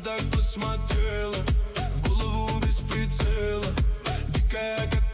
так посмотрела, в голову без прицела, дикая как